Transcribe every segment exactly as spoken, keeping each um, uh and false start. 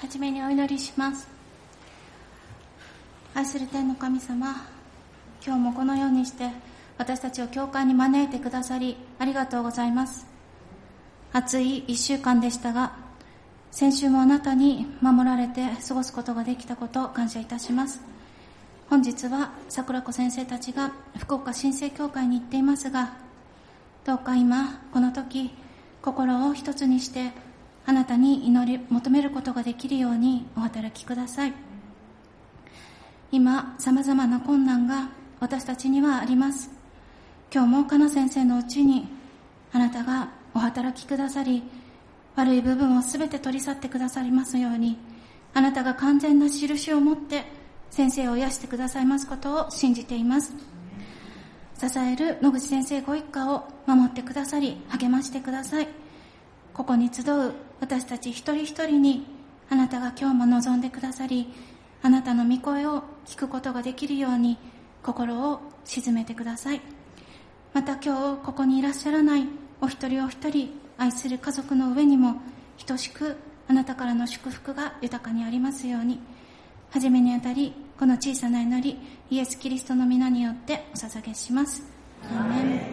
はじめにお祈りします。愛する天の神様、今日もこのようにして私たちを教会に招いてくださりありがとうございます。暑い一週間でしたが、先週もあなたに守られて過ごすことができたことを感謝いたします。本日は桜子先生たちが福岡新生教会に行っていますが、どうか今この時心を一つにしてあなたに祈り求めることができるようにお働きください。今さまざまな困難が私たちにはあります。今日もかな先生のうちにあなたがお働きくださり、悪い部分をすべて取り去ってくださりますように、あなたが完全な印を持って先生を癒してくださいますことを信じています。支える野口先生ご一家を守ってくださり励ましてください。ここに集う私たち一人一人にあなたが今日も望んでくださり、あなたの御声を聞くことができるように心を静めてください。また今日ここにいらっしゃらないお一人お一人、愛する家族の上にも等しくあなたからの祝福が豊かにありますように、はじめにあたりこの小さな祈り、イエス・キリストの皆によってお捧げします。アーメン。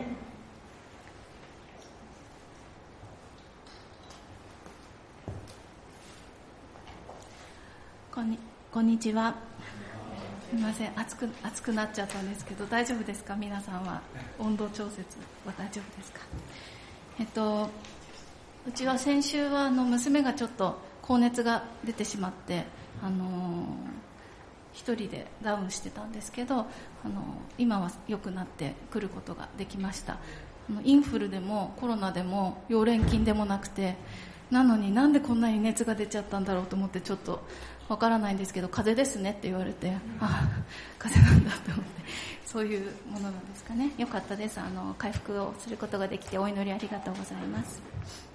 こんに、こんにちは。すみません、暑く、暑くなっちゃったんですけど、大丈夫ですか？皆さんは温度調節は大丈夫ですか？えっと、うちは先週はあの娘がちょっと高熱が出てしまって、あのー、一人でダウンしてたんですけど、あのー、今は良くなってくることができました。あのインフルでもコロナでも溶連菌でもなくて、なのになんでこんなに熱が出ちゃったんだろうと思ってちょっとわからないんですけど、風邪ですねって言われて、あ、風邪なんだと思って、そういうものなんですかね。よかったです。あの回復をすることができてお祈りありがとうございます。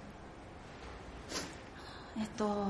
えっと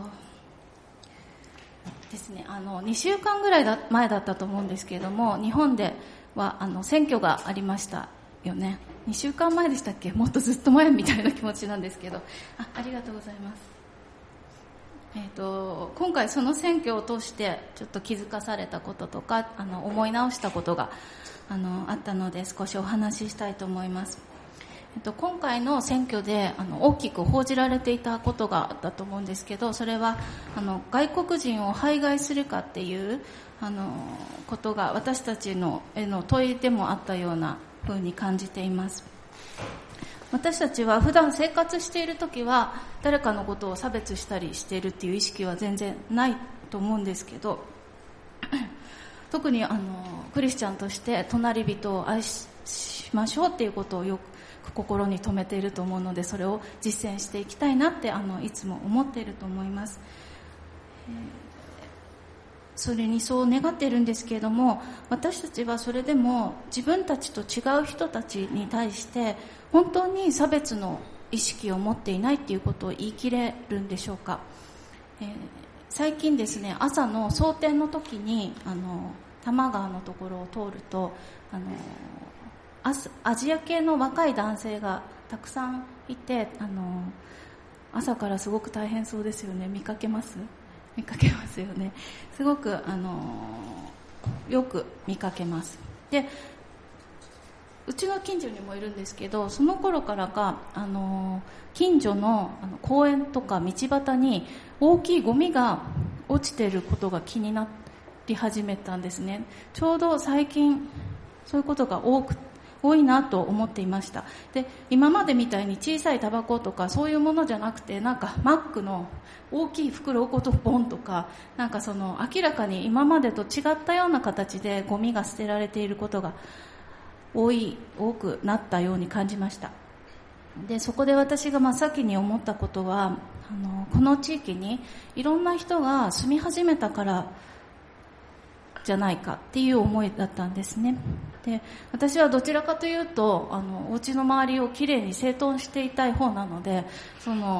ですね、あのにしゅうかんぐらいだ前だったと思うんですけれども、日本ではあの選挙がありましたよね。にしゅうかんまえでしたっけ？もっとずっと前みたいな気持ちなんですけど、あ、ありがとうございます。えーと、今回その選挙を通してちょっと気づかされたこととか、あの思い直したことが あのあったので少しお話ししたいと思います。えーと、今回の選挙であの大きく報じられていたことがあったと思うんですけど、それはあの外国人を排外するかっていうあのことが私たちのへの問いでもあったようなふうに感じています。私たちは普段生活しているときは誰かのことを差別したりしているっていう意識は全然ないと思うんですけど、特にあのクリスチャンとして隣人を愛しましょうっていうことをよく心に留めていると思うので、それを実践していきたいなってあのいつも思っていると思います。えーそれにそう願っているんですけれども、私たちはそれでも自分たちと違う人たちに対して本当に差別の意識を持っていないっていうことを言い切れるんでしょうか。えー、最近ですね、朝の蒼天の時にあの多摩川のところを通ると、あのアジア系の若い男性がたくさんいて、あの朝からすごく大変そうですよね。見かけます見かけますよね。すごくあのよく見かけます。で、うちの近所にもいるんですけど、その頃からかあの近所 の, あの公園とか道端に大きいゴミが落ちていることが気になり始めたんですね。ちょうど最近そういうことが多く多いなと思っていました。で、今までみたいに小さいタバコとかそういうものじゃなくて、なんかマックの大きい袋ごとボンとか、なんかその明らかに今までと違ったような形でゴミが捨てられていることが多い多くなったように感じました。で、そこで私が真っ先に思ったことは、あのこの地域にいろんな人が住み始めたからじゃないかっていう思いだったんですね。で、私はどちらかというとあのお家の周りをきれいに整頓していたい方なので、その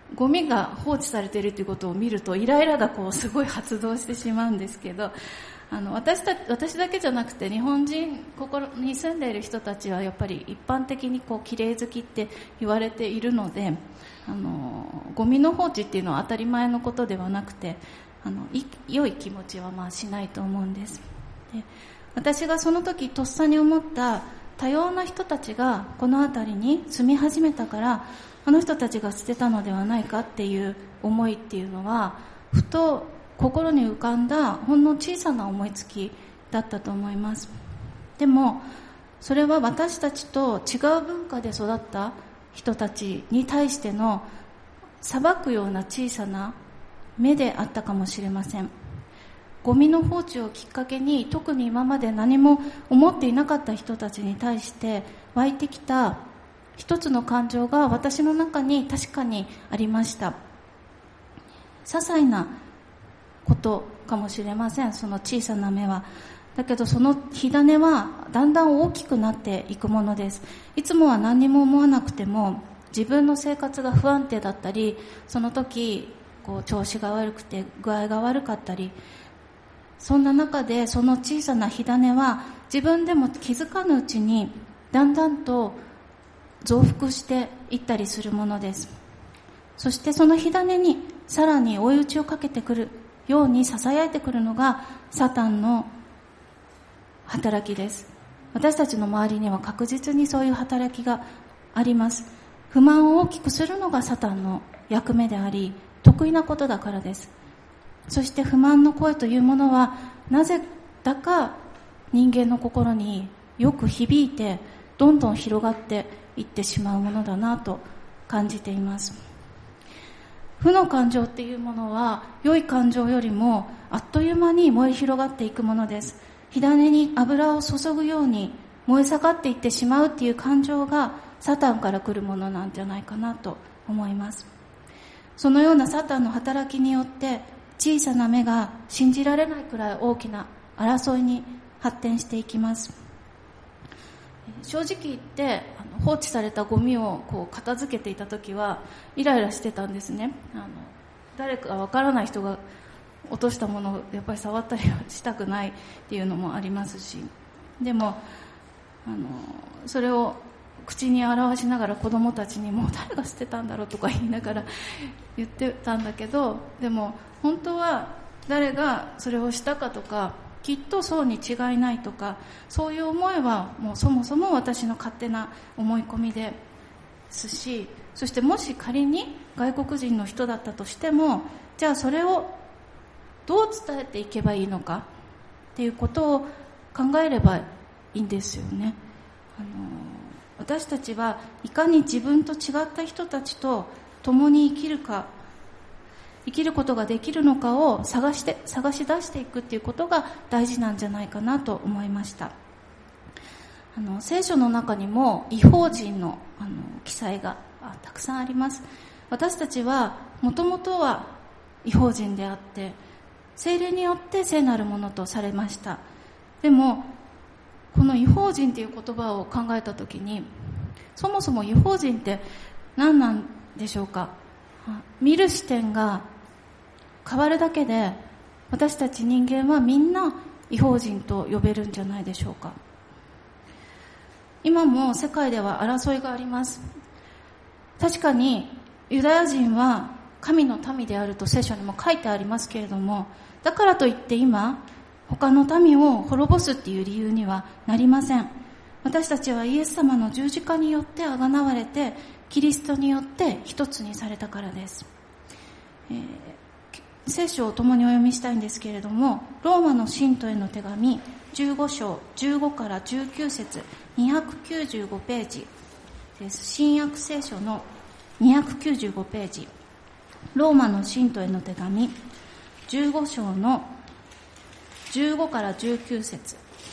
ゴミが放置されているということを見るとイライラがこうすごい発動してしまうんですけど、あの 私, た私だけじゃなくて日本人ここに住んでいる人たちはやっぱり一般的にこう綺麗好きって言われているので、あのゴミの放置っていうのは当たり前のことではなくて、あのい良い気持ちはまあしないと思うんです。で、私がその時とっさに思った、多様な人たちがこの辺りに住み始めたからあの人たちが捨てたのではないかっていう思いっていうのは、ふと心に浮かんだほんの小さな思いつきだったと思います。でもそれは私たちと違う文化で育った人たちに対しての裁くような小さな目であったかもしれません。ゴミの放置をきっかけに、特に今まで何も思っていなかった人たちに対して湧いてきた一つの感情が私の中に確かにありました。些細なことかもしれません、その小さな目は。だけどその火種はだんだん大きくなっていくものです。いつもは何にも思わなくても、自分の生活が不安定だったり、その時こう調子が悪くて具合が悪かったり、そんな中でその小さな火種は自分でも気づかぬうちにだんだんと増幅していったりするものです。そしてその火種にさらに追い打ちをかけてくるように囁いてくるのがサタンの働きです。私たちの周りには確実にそういう働きがあります。不満を大きくするのがサタンの役目であり、得意なことだからです。そして不満の声というものはなぜだか人間の心によく響いて、どんどん広がっていってしまうものだなと感じています。負の感情っていうものは良い感情よりもあっという間に燃え広がっていくものです。火種に油を注ぐように燃え盛っていってしまうっていう感情がサタンから来るものなんじゃないかなと思います。そのようなサタンの働きによって小さな目が信じられないくらい大きな争いに発展していきます。正直言ってあの放置されたゴミをこう片付けていた時はイライラしてたんですね。あの誰かわからない人が落としたものをやっぱり触ったりはしたくないっていうのもありますし、でもあのそれを口に表しながら子供たちにもう誰が捨てたんだろうとか言いながら言ってたんだけど、でも本当は誰がそれをしたかとか、きっとそうに違いないとか、そういう思いはもうそもそも私の勝手な思い込みですし、そしてもし仮に外国人の人だったとしても、じゃあそれをどう伝えていけばいいのかっていうことを考えればいいんですよね。あの私たちはいかに自分と違った人たちと共に生きるか、生きることができるのかを探して探し出していくっていうことが大事なんじゃないかなと思いました。あの聖書の中にも異邦人の、あの記載がたくさんあります。私たちはもともとは異邦人であって、聖霊によって聖なるものとされました。でもこの異邦人という言葉を考えたときに、そもそも異邦人って何なんでしょうか。見る視点が変わるだけで、私たち人間はみんな異邦人と呼べるんじゃないでしょうか。今も世界では争いがあります。確かにユダヤ人は神の民であると聖書にも書いてありますけれども、だからといって今他の民を滅ぼすっていう理由にはなりません。私たちはイエス様の十字架によってあがなわれて、キリストによって一つにされたからです。えー、聖書を共にお読みしたいんですけれども、ローマの信徒への手紙じゅうご章じゅうごからじゅうきゅう節にひゃくきゅうじゅうごページです。新約聖書のにひゃくきゅうじゅうごページ、ローマの信徒への手紙じゅうご章のじゅうごからじゅうきゅう節、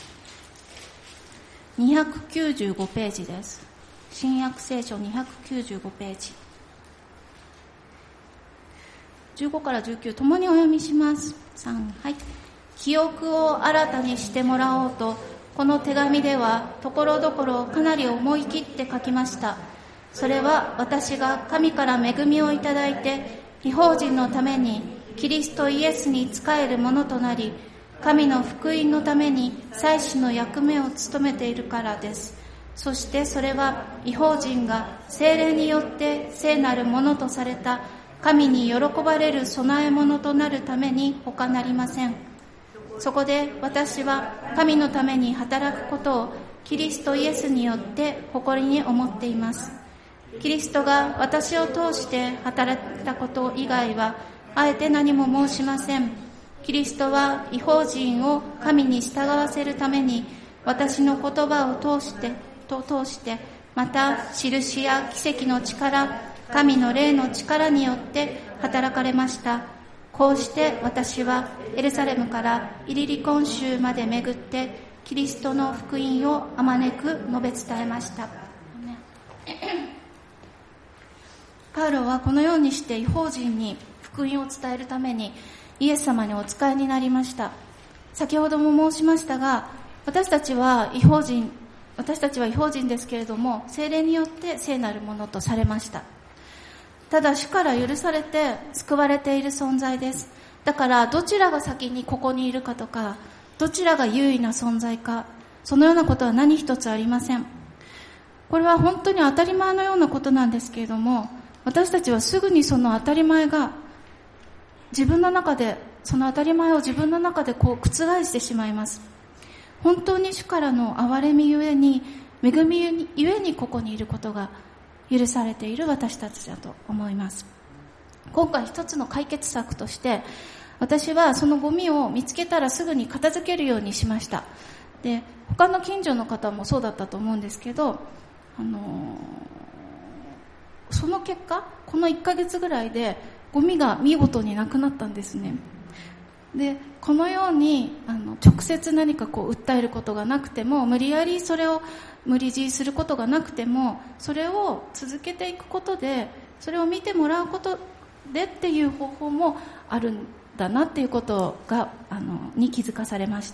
にひゃくきゅうじゅうごページです。新約聖書にひゃくきゅうじゅうごページ、じゅうごからじゅうきゅう、共にお読みします。さん、はい。記憶を新たにしてもらおうと、この手紙ではところどころかなり思い切って書きました。 それは私が神から恵みをいただいて異邦人のためにキリストイエスに仕えるものとなり、神の福音のために祭司の役目を務めているからです。そしてそれは異邦人が聖霊によって聖なるものとされた神に喜ばれる供え物となるために他なりません。そこで私は神のために働くことをキリストイエスによって誇りに思っています。キリストが私を通して働いたこと以外はあえて何も申しません。キリストは異邦人を神に従わせるために私の言葉を通してと通してまた印や奇跡の力、神の霊の力によって働かれました。こうして私はエルサレムからイリリコン州まで巡ってキリストの福音をあまねく述べ伝えました。パウロはこのようにして異邦人に福音を伝えるためにイエス様にお仕えになりました。先ほども申しましたが、私たちは異邦人私たちは異邦人ですけれども、聖霊によって聖なるものとされました。ただ主から許されて救われている存在です。だからどちらが先にここにいるかとか、どちらが優位な存在か、そのようなことは何一つありません。これは本当に当たり前のようなことなんですけれども、私たちはすぐにその当たり前が自分の中で、その当たり前を自分の中でこう覆してしまいます。本当に主からの憐れみゆえに、恵みゆえにここにいることが許されている私たちだと思います。今回一つの解決策として、私はそのゴミを見つけたらすぐに片付けるようにしました。で、他の近所の方もそうだったと思うんですけど、あのー、その結果、このいっかげつぐらいでゴミが見事になくなったんですね。で、このようにあの直接何かこう訴えることがなくても、無理やりそれを無理強いすることがなくても、それを続けていくことで、それを見てもらうことでっていう方法もあるんだなっていうことがあのに気づかされました。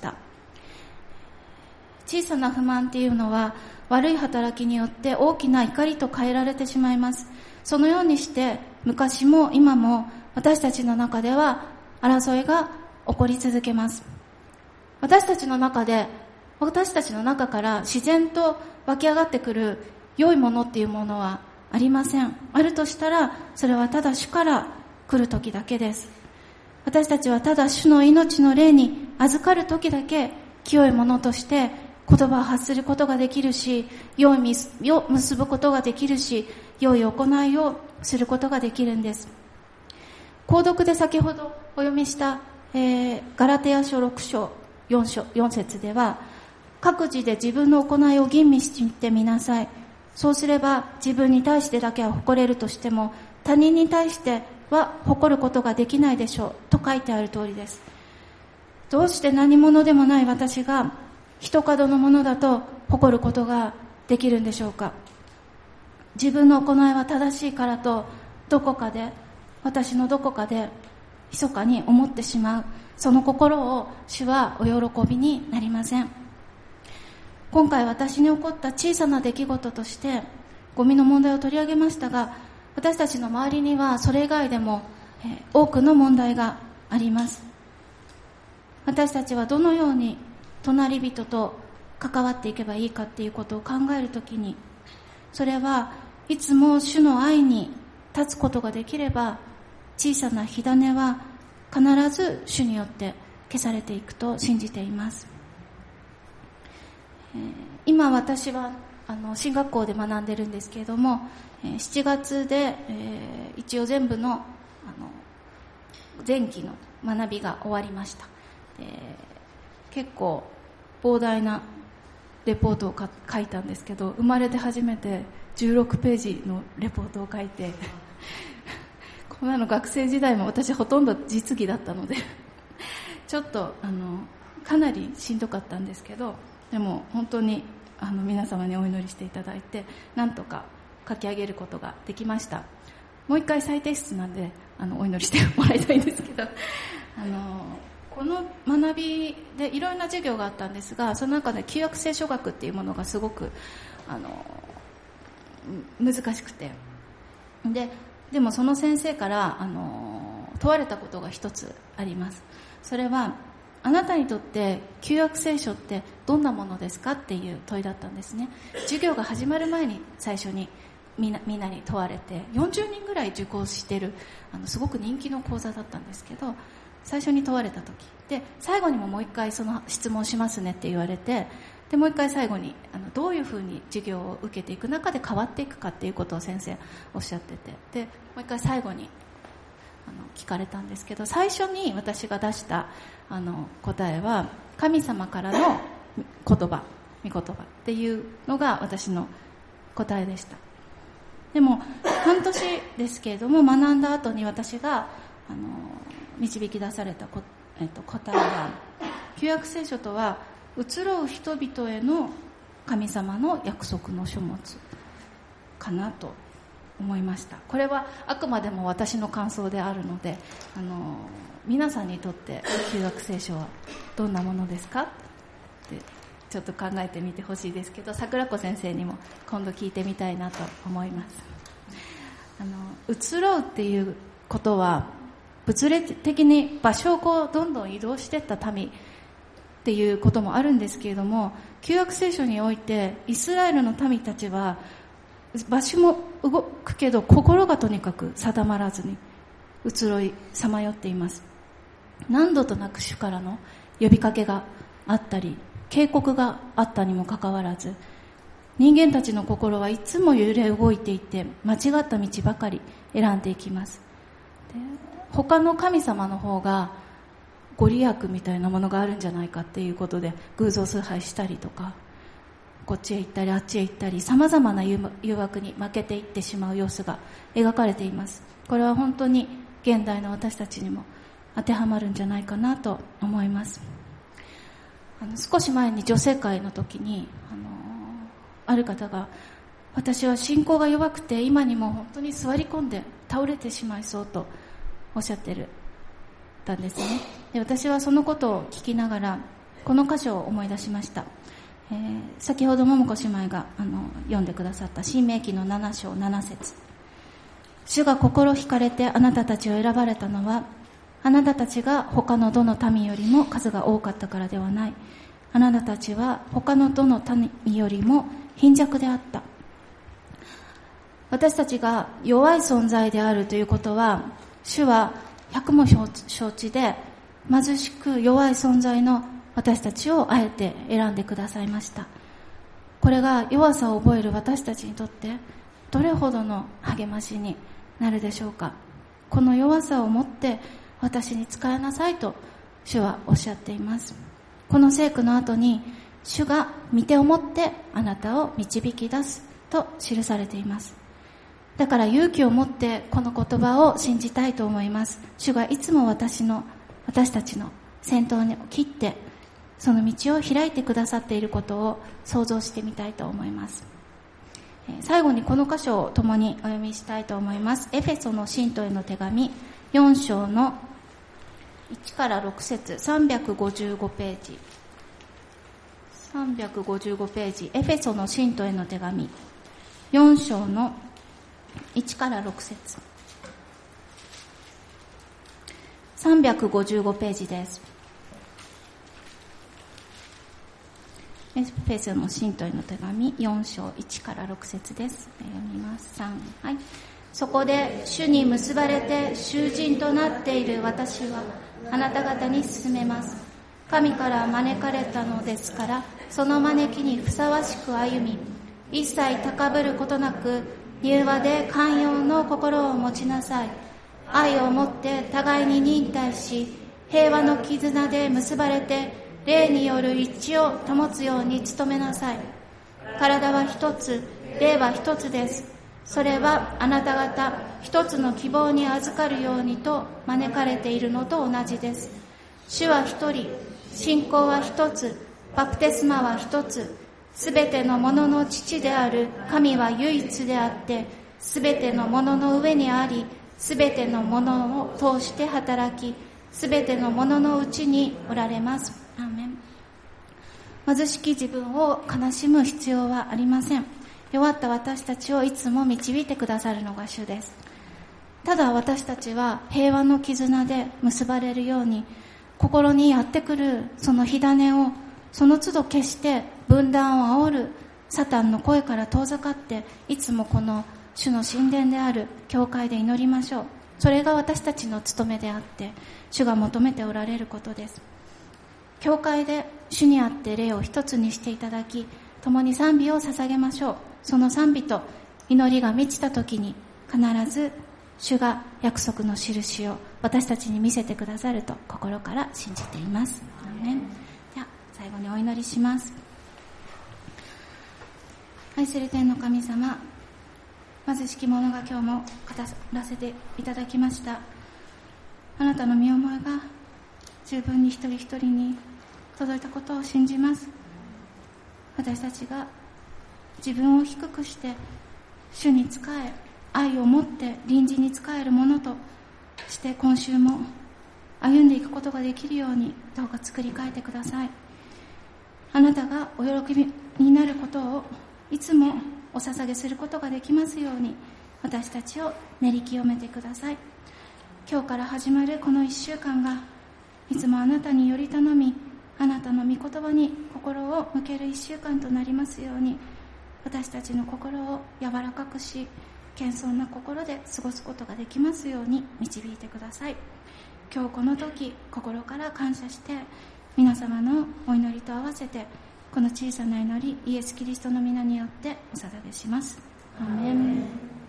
小さな不満っていうのは悪い働きによって大きな怒りと変えられてしまいます。そのようにして昔も今も私たちの中では争いが起こり続けます。私たちの中で、私たちの中から自然と湧き上がってくる良いものっていうものはありません。あるとしたら、それはただ主から来る時だけです。私たちはただ主の命の霊に預かる時だけ清いものとして言葉を発することができるし、良い実を結ぶことができるし、良い行いをすることができるんです。講読で先ほどお読みしたえー、ガラテヤ書ろく章よん章よん節では、各自で自分の行いを吟味してみなさい。そうすれば自分に対してだけは誇れるとしても、他人に対しては誇ることができないでしょうと書いてある通りです。どうして何者でもない私が一角のものだと誇ることができるんでしょうか。自分の行いは正しいからと、どこかで、私のどこかで密かに思ってしまう、その心を主はお喜びになりません。今回私に起こった小さな出来事としてゴミの問題を取り上げましたが、私たちの周りにはそれ以外でも、えー、多くの問題があります。私たちはどのように隣人と関わっていけばいいかっていうことを考えるときに、それはいつも主の愛に立つことができれば、小さな火種は必ず主によって消されていくと信じています。えー、今私はあの進学校で学んでるんですけれども、えー、しちがつで、えー、一応全部の、あの前期の学びが終わりました。で、結構膨大なレポートを書いたんですけど、生まれて初めてじゅうろくページのレポートを書いてこんなの学生時代も私ほとんど実技だったのでちょっとあのかなりしんどかったんですけど、でも本当にあの皆様にお祈りしていただいて、なんとか書き上げることができました。もう一回再提出なんであのお祈りしてもらいたいんですけど、あのこの学びでいろんな授業があったんですが、その中で旧約聖書学っていうものがすごくあの難しくて、ででもその先生からあの問われたことが一つあります。それは、あなたにとって旧約聖書ってどんなものですかっていう問いだったんですね。授業が始まる前に最初にみんな、みんなに問われて、よんじゅうにんぐらい受講してるあのすごく人気の講座だったんですけど、最初に問われた時で、最後にももう一回その質問しますねって言われて、でもう一回最後にあのどういうふうに授業を受けていく中で変わっていくかっていうことを先生おっしゃってて、でもう一回最後にあの聞かれたんですけど、最初に私が出したあの答えは、神様からの言葉、御言葉っていうのが私の答えでした。でも半年ですけれども、学んだ後に私があの導き出されたこ、えっと、答えは、旧約聖書とは移ろう人々への神様の約束の書物かなと思いました。これはあくまでも私の感想であるので、あの皆さんにとって旧約聖書はどんなものですかってちょっと考えてみてほしいですけど、桜子先生にも今度聞いてみたいなと思います。あの移ろうっていうことは、物理的に場所をこうどんどん移動していった民っていうこともあるんですけれども、旧約聖書においてイスラエルの民たちは場所も動くけど心がとにかく定まらずに移ろいさまよっています。何度となく主からの呼びかけがあったり警告があったにもかかわらず、人間たちの心はいつも揺れ動いていて、間違った道ばかり選んでいきます。で、他の神様の方がご利益みたいなものがあるんじゃないかっていうことで偶像崇拝したりとか、こっちへ行ったりあっちへ行ったり、様々な誘惑に負けていってしまう様子が描かれています。これは本当に現代の私たちにも当てはまるんじゃないかなと思います。あの少し前に女性会の時に、あのある方が、私は信仰が弱くて今にも本当に座り込んで倒れてしまいそうとおっしゃってるたんですね。で、私はそのことを聞きながらこの箇所を思い出しました。えー、先ほど桃子姉妹があの読んでくださった申命記のなな章なな節。主が心惹かれてあなたたちを選ばれたのは、あなたたちが他のどの民よりも数が多かったからではない。あなたたちは他のどの民よりも貧弱であった。私たちが弱い存在であるということは、主は百も承知で貧しく弱い存在の私たちをあえて選んでくださいました。これが弱さを覚える私たちにとってどれほどの励ましになるでしょうか。この弱さを持って私に仕えなさいと主はおっしゃっています。この聖句の後に、主が御手を持ってあなたを導き出すと記されています。だから勇気を持ってこの言葉を信じたいと思います。主がいつも私の私たちの先頭に切ってその道を開いてくださっていることを想像してみたいと思います。最後にこの箇所を共にお読みしたいと思います。エフェソの信徒への手紙よん章のいちからろく節、さんびゃくごじゅうごページ、さんびゃくごじゅうごページ、エフェソの信徒への手紙よん章のいちからろく節、さんびゃくごじゅうごページです。エフェソの信徒への手紙よん章いちからろく節です。読みます。さん、はい。そこで主に結ばれて囚人となっている私はあなた方に勧めます。神から招かれたのですから、その招きにふさわしく歩み、一切高ぶることなく柔和で寛容の心を持ちなさい。愛をもって互いに忍耐し、平和の絆で結ばれて霊による一致を保つように努めなさい。体は一つ、霊は一つです。それはあなた方一つの希望に預かるようにと招かれているのと同じです。主は一人、信仰は一つ、バプテスマは一つ、すべてのものの父である神は唯一であって、すべてのものの上にあり、すべてのものを通して働き、すべてのもののうちにおられます。アーメン。貧しき自分を悲しむ必要はありません。 弱った私たちをいつも導いてくださるのが主です。ただ私たちは平和の絆で結ばれるように、心にやってくるその火種をその都度消して分断を煽るサタンの声から遠ざかって、いつもこの主の神殿である教会で祈りましょう。それが私たちの務めであって、主が求めておられることです。教会で主にあって霊を一つにしていただき、共に賛美を捧げましょう。その賛美と祈りが満ちた時に、必ず主が約束の印を私たちに見せてくださると心から信じています。アーメン。では最後にお祈りします。愛する天の神様、貧しき者が今日も語らせていただきました。あなたの御思いが十分に一人一人に届いたことを信じます。私たちが自分を低くして主に仕え、愛を持って隣人に仕えるものとして今週も歩んでいくことができるように、どうか作り変えてください。あなたがお喜びになることをいつもお捧げすることができますように、私たちを練り清めてください。今日から始まるこの一週間が、いつもあなたにより頼み、あなたの御言葉に心を向ける一週間となりますように、私たちの心を柔らかくし、謙遜な心で過ごすことができますように導いてください。今日この時、心から感謝して皆様のお祈りと合わせて、この小さな祈り、イエス・キリストの皆によってお捧げします。アーメン。